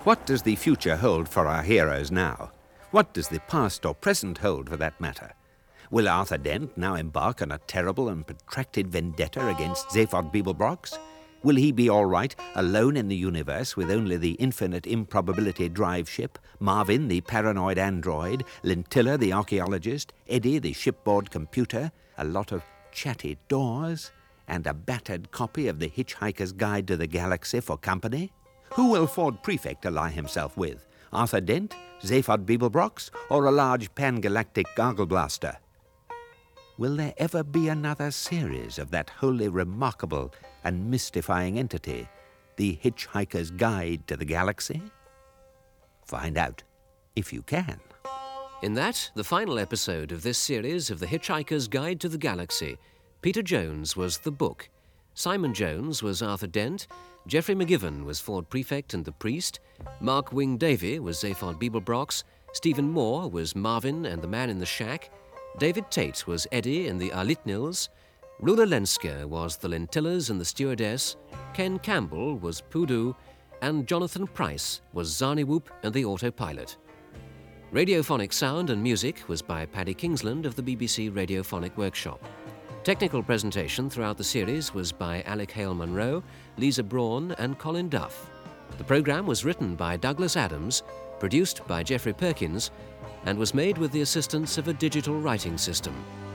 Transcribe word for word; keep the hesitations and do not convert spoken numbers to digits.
What does the future hold for our heroes now? What does the past or present hold, for that matter? Will Arthur Dent now embark on a terrible and protracted vendetta against Zaphod Beeblebrox? Will he be all right, alone in the universe, with only the infinite improbability drive ship, Marvin the paranoid android, Lintilla the archaeologist, Eddie the shipboard computer, a lot of chatty doors, and a battered copy of the Hitchhiker's Guide to the Galaxy for company? Who will Ford Prefect ally himself with? Arthur Dent, Zaphod Beeblebrox, or a large pan-galactic gargle blaster? Will there ever be another series of that wholly remarkable and mystifying entity, the Hitchhiker's Guide to the Galaxy? Find out, if you can. In that, the final episode of this series of The Hitchhiker's Guide to the Galaxy, Peter Jones was the book, Simon Jones was Arthur Dent, Geoffrey McGivern was Ford Prefect and the Priest, Mark Wing Davey was Zaphod Beeblebrox, Stephen Moore was Marvin and the Man in the Shack, David Tate was Eddie and the Arlitnils, Rula Lenska was the Lentillas and the Stewardess, Ken Campbell was Poodoo, and Jonathan Price was Zarniwoop and the Autopilot. Radiophonic sound and music was by Paddy Kingsland of the B B C Radiophonic Workshop. Technical presentation throughout the series was by Alec Hale-Munro, Lisa Braun and Colin Duff. The programme was written by Douglas Adams, produced by Geoffrey Perkins, and was made with the assistance of a digital writing system.